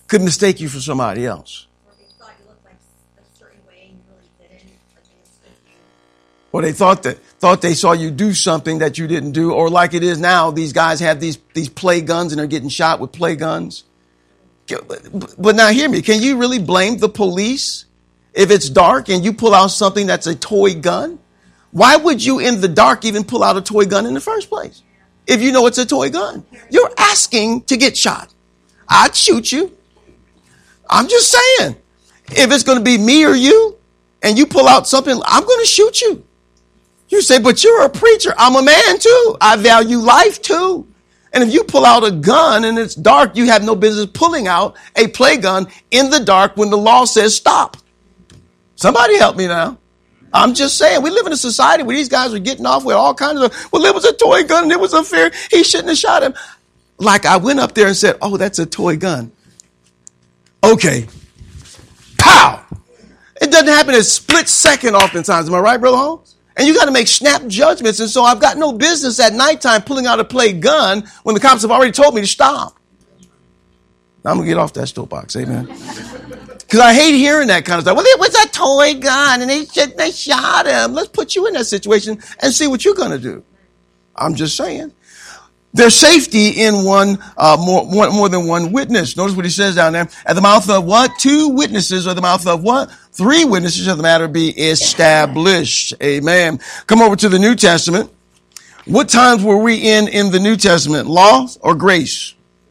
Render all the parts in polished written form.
could mistake you for somebody else. Or they thought you looked like a certain way and you really didn't. Like they mistook you. Or they thought they saw you do something that you didn't do. Or like it is now, these guys have these play guns and they're getting shot with play guns. But now hear me. Can you really blame the police if it's dark and you pull out something that's a toy gun? Why would you in the dark even pull out a toy gun in the first place? If you know it's a toy gun, you're asking to get shot. I'd shoot you. I'm just saying, if it's going to be me or you and you pull out something, I'm going to shoot you. You say, but you're a preacher. I'm a man too. I value life too. And if you pull out a gun and it's dark, you have no business pulling out a play gun in the dark when the law says stop. Somebody help me now. I'm just saying, we live in a society where these guys are getting off with all kinds of, well, it was a toy gun and it was unfair. He shouldn't have shot him. Like I went up there and said, oh, that's a toy gun. Okay. Pow! It doesn't happen in a split second oftentimes. Am I right, Brother Holmes? And you got to make snap judgments. And so I've got no business at nighttime pulling out a play gun when the cops have already told me to stop. I'm going to get off that soapbox. Amen. Because I hate hearing that kind of stuff. Well, it was a toy gun and they shot him. Let's put you in that situation and see what you're going to do. I'm just saying. There's safety in more than one witness. Notice what he says down there. At the mouth of what? 2 witnesses, or the mouth of what? 3 witnesses shall the matter be established. Amen. Come over to the New Testament. What times were we in the New Testament? Law or grace?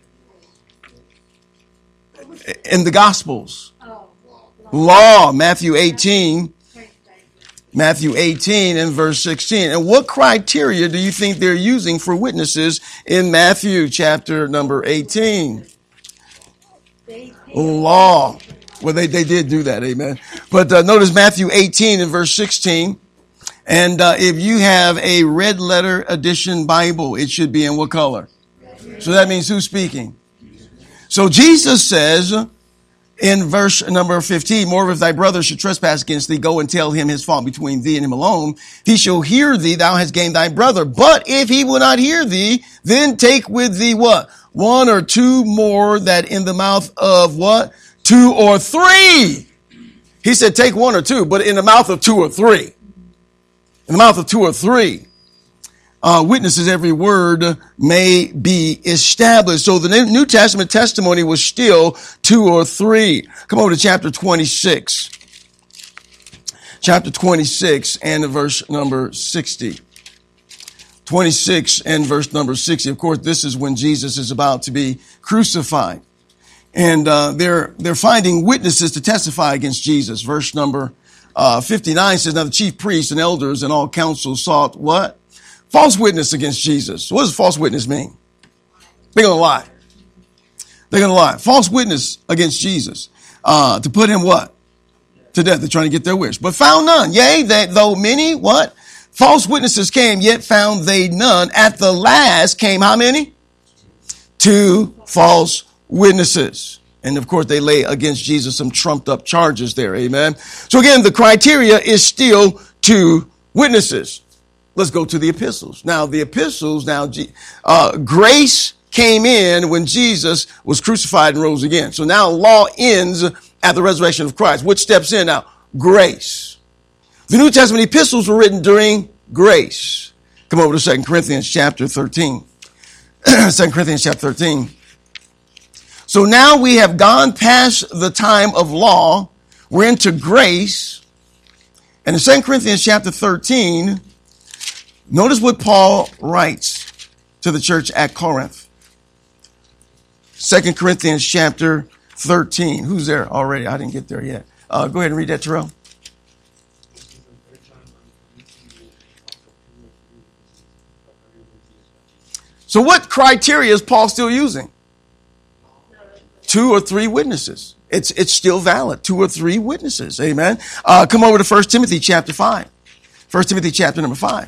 In the Gospels. Law, Matthew 18 and verse 16. And what criteria do you think they're using for witnesses in Matthew chapter number 18? Law. Well, they did do that. Amen. But notice Matthew 18 and verse 16. And if you have a red letter edition Bible, it should be in what color? So that means who's speaking? So Jesus says, in verse number 15, moreover, if thy brother should trespass against thee, go and tell him his fault between thee and him alone. If he shall hear thee, thou hast gained thy brother. But if he will not hear thee, then take with thee what? 1 or 2 more, that in the mouth of what? 2 or 3. He said take 1 or 2, but in the mouth of 2 or 3. In the mouth of 2 or 3. Witnesses, every word may be established. So the New Testament testimony was still 2 or 3. Come over to chapter 26. Chapter 26 and verse number 60. 26 and verse number 60. Of course, this is when Jesus is about to be crucified. And they're finding witnesses to testify against Jesus. Verse number 59 says, now the chief priests and elders and all council sought what? False witness against Jesus. What does false witness mean? They're going to lie. They're going to lie. False witness against Jesus. To put him what? To death. They're trying to get their wish. But found none. Yea, that though many, what? False witnesses came, yet found they none. At the last came how many? 2 false witnesses. And of course, they lay against Jesus some trumped up charges there. Amen. So again, the criteria is still 2 witnesses. Let's go to the epistles. Now, the epistles, grace came in when Jesus was crucified and rose again. So now law ends at the resurrection of Christ. What steps in now? Grace. The New Testament epistles were written during grace. Come over to 2 Corinthians chapter 13. 2 Corinthians chapter 13. So now we have gone past the time of law. We're into grace. And in 2 Corinthians chapter 13, notice what Paul writes to the church at Corinth. 2 Corinthians chapter 13. Who's there already? I didn't get there yet. Go ahead and read that, Terrell. So what criteria is Paul still using? 2 or 3 witnesses. It's still valid. 2 or 3 witnesses. Amen. Come over to 1 Timothy chapter 5. 1 Timothy chapter number 5.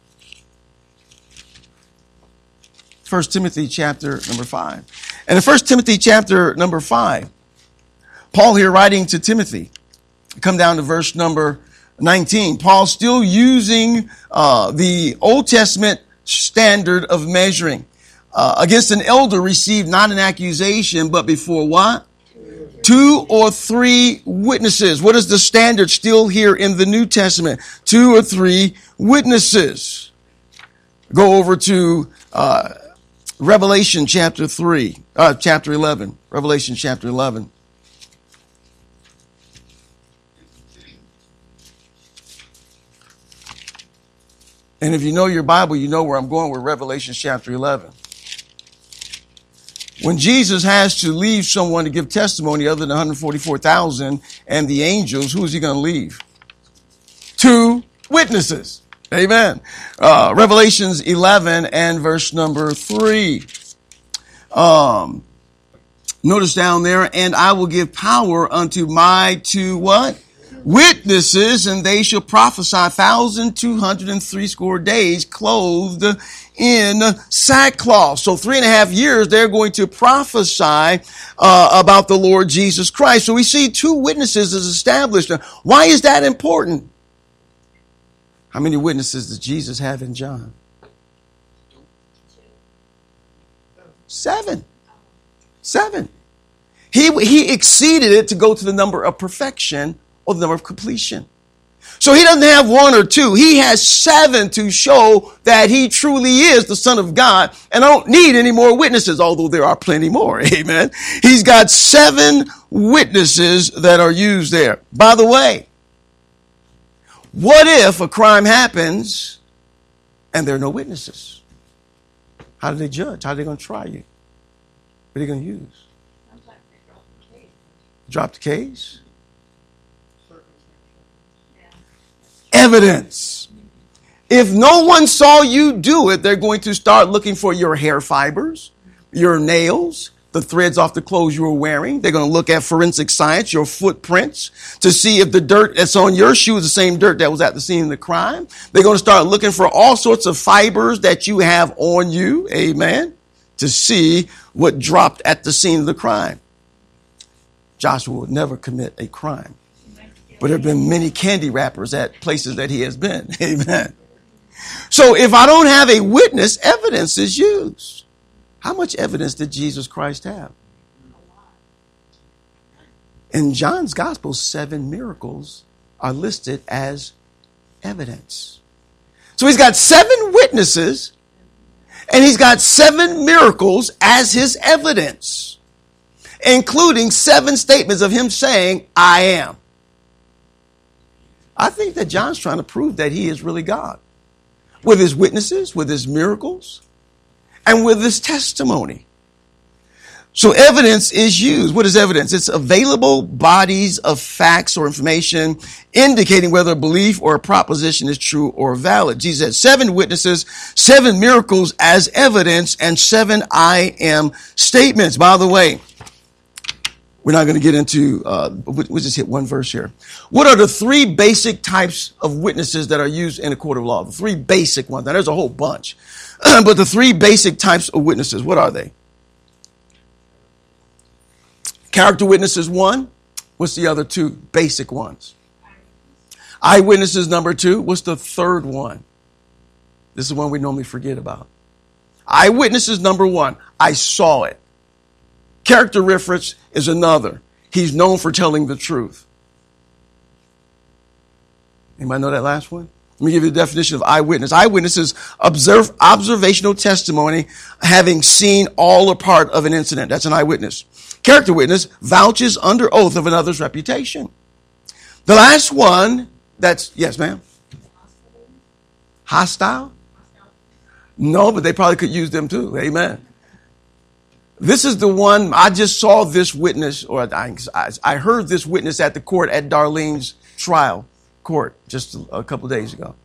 1 Timothy chapter number 5. And in 1 Timothy chapter number 5, Paul here writing to Timothy, come down to verse number 19. Paul still using the Old Testament standard of measuring. Against an elder received not an accusation, but before what? 2 or 3 witnesses. What is the standard still here in the New Testament? 2 or 3 witnesses. Go over to Revelation chapter 11. Revelation chapter 11. And if you know your Bible, you know where I'm going with Revelation chapter 11. When Jesus has to leave someone to give testimony other than 144,000 and the angels, who is he going to leave? 2 witnesses. Amen. Revelations 11 and verse number 3. Notice down there, and I will give power unto my 2 what? Witnesses, and they shall prophesy 1,260 days clothed in sackcloth. So 3.5 years, they're going to prophesy about the Lord Jesus Christ. So we see 2 witnesses is established. Now, why is that important? How many witnesses did Jesus have in John? 7. He exceeded it to go to the number of perfection or the number of completion. So he doesn't have 1 or 2. He has 7 to show that he truly is the Son of God. And I don't need any more witnesses, although there are plenty more. Amen. He's got 7 witnesses that are used there. By the way, what if a crime happens and there are no witnesses? How do they judge? How are they going to try you? What are they going to use? Drop the case? Evidence. If no one saw you do it, they're going to start looking for your hair fibers, your nails, the threads off the clothes you were wearing. They're going to look at forensic science, your footprints, to see if the dirt that's on your shoe is the same dirt that was at the scene of the crime. They're going to start looking for all sorts of fibers that you have on you, amen, to see what dropped at the scene of the crime. Joshua would never commit a crime. But there have been many candy wrappers at places that he has been. Amen. So if I don't have a witness, evidence is used. How much evidence did Jesus Christ have? In John's gospel, 7 miracles are listed as evidence. So he's got 7 witnesses and he's got 7 miracles as his evidence, including 7 statements of him saying, I am. I think that John's trying to prove that he is really God with his witnesses, with his miracles, and with his testimony. So evidence is used. What is evidence? It's available bodies of facts or information indicating whether a belief or a proposition is true or valid. Jesus had 7 witnesses, 7 miracles as evidence, and 7 I am statements. By the way, we're not going to get into, we'll just hit one verse here. What are the 3 basic types of witnesses that are used in a court of law? The 3 basic ones. Now, there's a whole bunch. But the 3 basic types of witnesses, what are they? Character witnesses, 1. What's the other 2 basic ones? Eyewitnesses, number 2. What's the 3rd one? This is one we normally forget about. Eyewitnesses, number 1. I saw it. Character reference is another. He's known for telling the truth. Anybody know that last one? Let me give you the definition of eyewitness. Eyewitness is observational testimony, having seen all or part of an incident. That's an eyewitness. Character witness vouches under oath of another's reputation. The last one, that's, yes, ma'am? Hostile? No, but they probably could use them too. Amen. This is the one, I just saw this witness, or I heard this witness at the court at Darlene's trial court just a couple of days ago.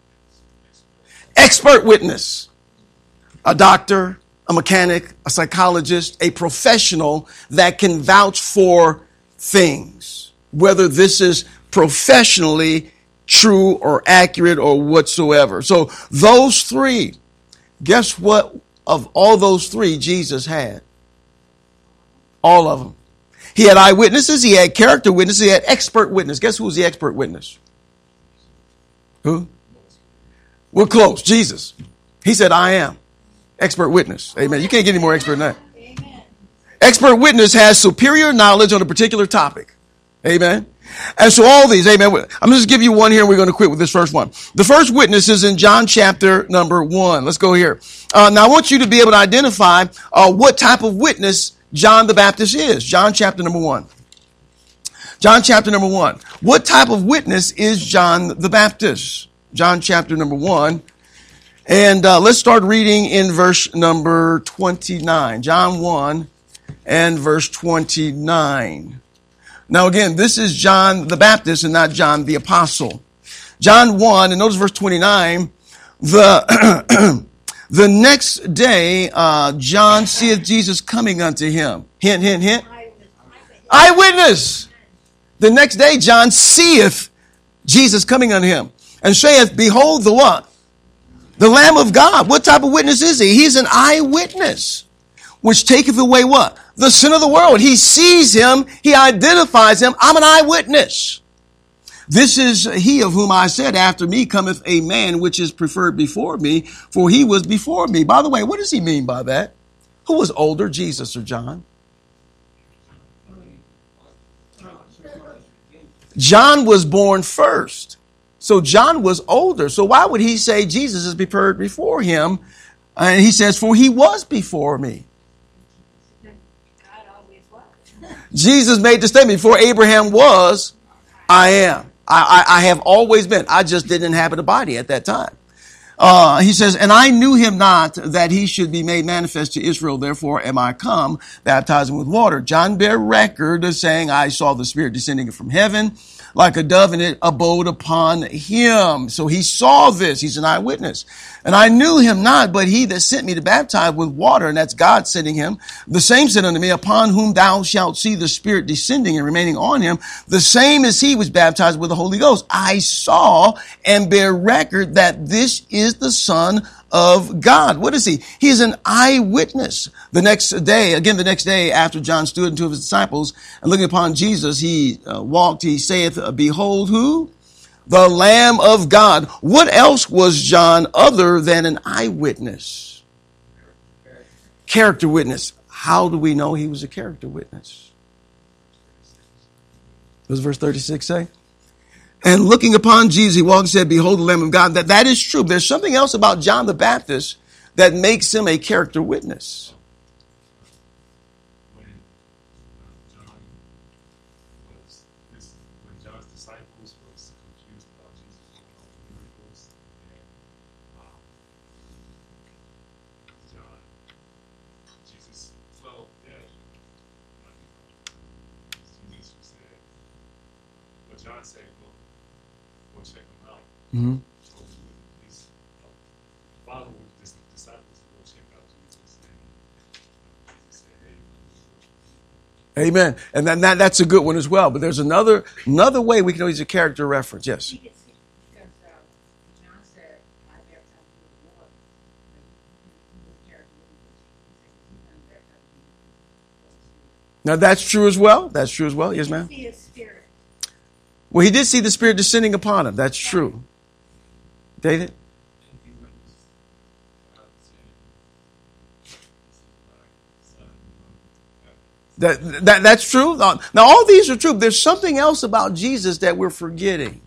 Expert witness. A doctor, a mechanic, a psychologist, a professional that can vouch for things, whether this is professionally true or accurate or whatsoever. So those 3, guess what? Of all those 3, Jesus had. All of them. He had eyewitnesses, he had character witnesses, he had expert witness. Guess who was the expert witness? Who? We're close. Jesus. He said, I am. Expert witness. Amen. You can't get any more expert than that. Amen. Expert witness has superior knowledge on a particular topic. Amen. And so all these, amen. I'm going to just give you one here and we're going to quit with this first one. The first witness is in John chapter number 1. Let's go here. Now I want you to be able to identify what type of witness John the Baptist is. John chapter number 1. John chapter number 1. What type of witness is John the Baptist? John chapter number 1. And let's start reading in verse number 29. John 1 and verse 29. Now again, this is John the Baptist and not John the Apostle. John 1, and notice verse 29, the next day, John seeth Jesus coming unto him. Hint, hint, hint. Eyewitness. The next day, John seeth Jesus coming unto him and saith, behold the what? The Lamb of God. What type of witness is he? He's an eyewitness, which taketh away what? The sin of the world. He sees him. He identifies him. I'm an eyewitness. This is he of whom I said, after me cometh a man which is preferred before me, for he was before me. By the way, what does he mean by that? Who was older, Jesus or John? John was born first. So John was older. So why would he say Jesus is preferred before him? And he says, for he was before me. Jesus made the statement, before Abraham was, I am. I have always been. I just didn't inhabit a body at that time. He says, and I knew him not that he should be made manifest to Israel. Therefore am I come, baptizing with water. John bare record of saying, I saw the Spirit descending from heaven like a dove, and it abode upon him. So he saw this. He's an eyewitness. And I knew him not, but he that sent me to baptize with water, and that's God sending him, the same said unto me, upon whom thou shalt see the Spirit descending and remaining on him, the same as he was baptized with the Holy Ghost. I saw and bear record that this is the Son of God. What is he? He is an eyewitness. The next day after John stood and two of his disciples and looking upon Jesus, he walked, he saith, behold who? The Lamb of God. What else was John other than an eyewitness? Character witness. How do we know he was a character witness? What does verse 36 say? And looking upon Jesus, he walked and said, behold the Lamb of God. That is true. There's something else about John the Baptist that makes him a character witness. When John's disciples was confused about Jesus' miracles, and Jesus, Jesus said, but John said, go check them out. Mm-hmm. So his followers, his disciples, go check out Jesus. And Jesus said, hey, Amen. And that's a good one as well. But there's another way we can use a character reference. Yes. Because John said, I baptize you with water. Now that's true as well. That's true as well. Yes, ma'am. See his spirit. Well, he did see the Spirit descending upon him. That's true. David? That's true. Now, all these are true. There's something else about Jesus that we're forgetting.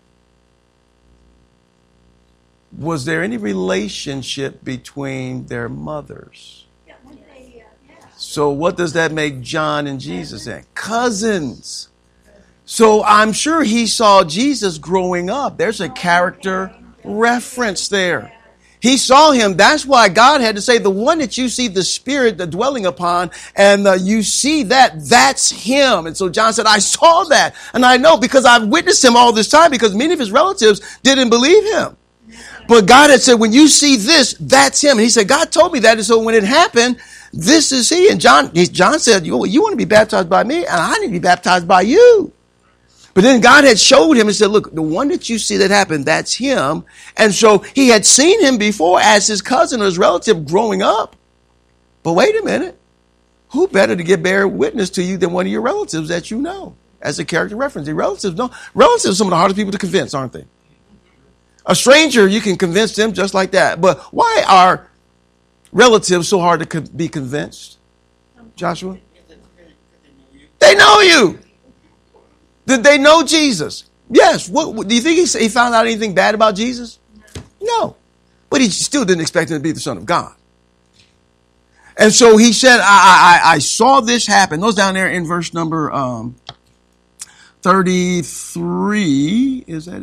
Was there any relationship between their mothers? Yeah, So what does that make John and Jesus in? Cousins. So I'm sure he saw Jesus growing up. There's a character reference there. He saw him. That's why God had to say, the one that you see the Spirit dwelling upon, and you see that's him. And so John said, I saw that. And I know because I've witnessed him all this time, because many of his relatives didn't believe him. But God had said, when you see this, that's him. And he said, God told me that. And so when it happened, this is he. And John said, you want to be baptized by me, and I need to be baptized by you. But then God had showed him and said, look, the one that you see that happened, that's him. And so he had seen him before as his cousin or his relative growing up. But wait a minute. Who better to bear witness to you than one of your relatives that you know as a character reference? The relatives are some of the hardest people to convince, aren't they? A stranger, you can convince them just like that. But why are relatives so hard to be convinced? Joshua? They know you. Did they know Jesus? Yes. What do you think he found out anything bad about Jesus? No. But he still didn't expect him to be the Son of God. And so he said, I saw this happen. Those down there in verse number 33. Is that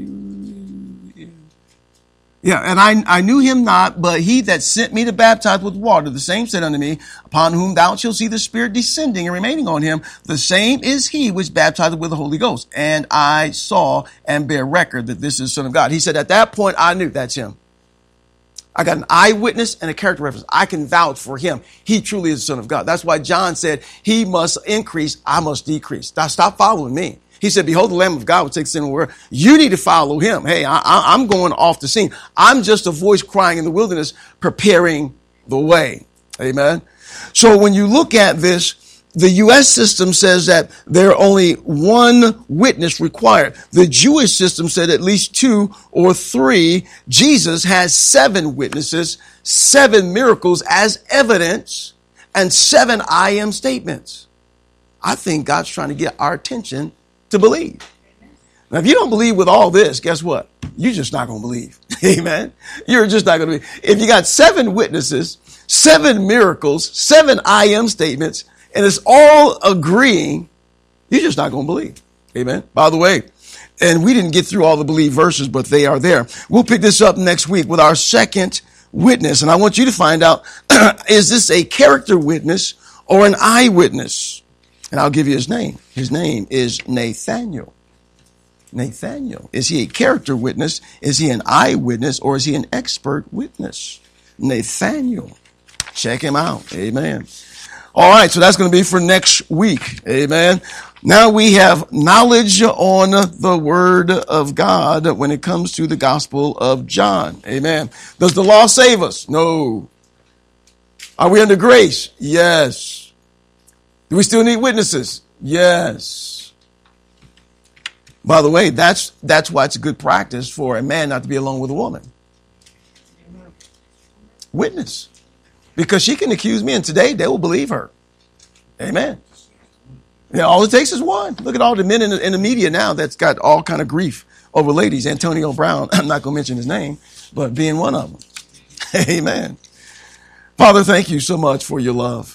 a... Yeah, and I knew him not, but he that sent me to baptize with water, the same said unto me, upon whom thou shalt see the Spirit descending and remaining on him, the same is he which baptizeth with the Holy Ghost. And I saw and bear record that this is the Son of God. He said, at that point, I knew that's him. I got an eyewitness and a character reference. I can vouch for him. He truly is the Son of God. That's why John said, he must increase, I must decrease. Now stop following me. He said, behold, the Lamb of God will take sin away. You need to follow him. Hey, I'm going off the scene. I'm just a voice crying in the wilderness, preparing the way. Amen. So when you look at this, the U.S. system says that there are only one witness required. The Jewish system said at least 2 or 3. Jesus has 7 witnesses, 7 miracles as evidence, and 7 I am statements. I think God's trying to get our attention to believe. Now, if you don't believe with all this, guess what? You're just not going to believe. Amen. You're just not going to believe. If you got 7 witnesses, 7 miracles, 7 I am statements, and it's all agreeing, you're just not going to believe. Amen. By the way, and we didn't get through all the believe verses, but they are there. We'll pick this up next week with our second witness. And I want you to find out, is this a character witness or an eyewitness? And I'll give you his name. His name is Nathaniel. Nathaniel. Is he a character witness? Is he an eyewitness? Or is he an expert witness? Nathaniel. Check him out. Amen. All right. So that's going to be for next week. Amen. Now we have knowledge on the word of God when it comes to the gospel of John. Amen. Does the law save us? No. Are we under grace? Yes. Do we still need witnesses? Yes. By the way, that's why it's a good practice for a man not to be alone with a woman. Witness. Because she can accuse me, and today they will believe her. Amen. Yeah, all it takes is one. Look at all the men in the media now that's got all kind of grief over ladies. Antonio Brown, I'm not going to mention his name, but being one of them. Amen. Father, thank you so much for your love.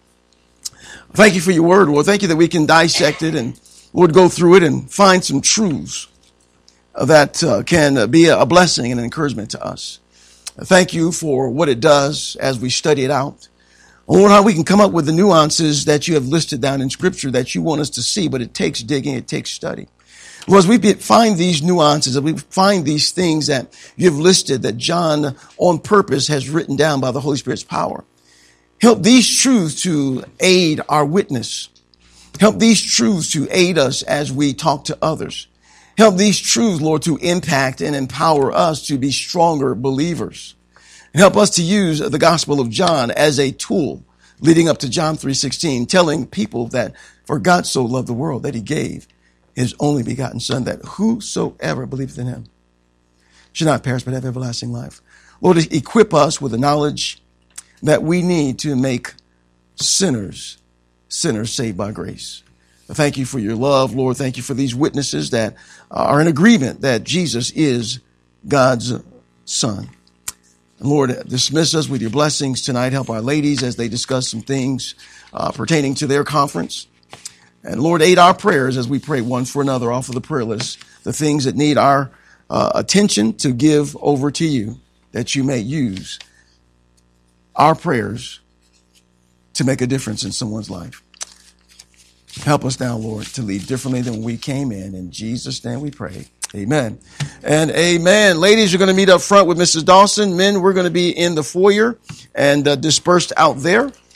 Thank you for your word, Lord. Thank you that we can dissect it and, Lord, go through it and find some truths that can be a blessing and an encouragement to us. Thank you for what it does as we study it out. Lord, how we can come up with the nuances that you have listed down in Scripture that you want us to see, but it takes digging, it takes study. Lord, as we find these nuances, as we find these things that you have listed that John on purpose has written down by the Holy Spirit's power, help these truths to aid our witness. Help these truths to aid us as we talk to others. Help these truths, Lord, to impact and empower us to be stronger believers. And help us to use the Gospel of John as a tool leading up to John 3:16, telling people that for God so loved the world that he gave his only begotten Son, that whosoever believeth in him should not perish but have everlasting life. Lord, equip us with the knowledge that we need to make sinners saved by grace. Thank you for your love, Lord. Thank you for these witnesses that are in agreement that Jesus is God's Son. And Lord, dismiss us with your blessings tonight. Help our ladies as they discuss some things pertaining to their conference. And Lord, aid our prayers as we pray one for another off of the prayer list, the things that need our attention to give over to you, that you may use our prayers to make a difference in someone's life. Help us now, Lord, to leave differently than we came in. In Jesus' name we pray. Amen and amen. Ladies, you're going to meet up front with Mrs. Dawson. Men, we're going to be in the foyer and dispersed out there.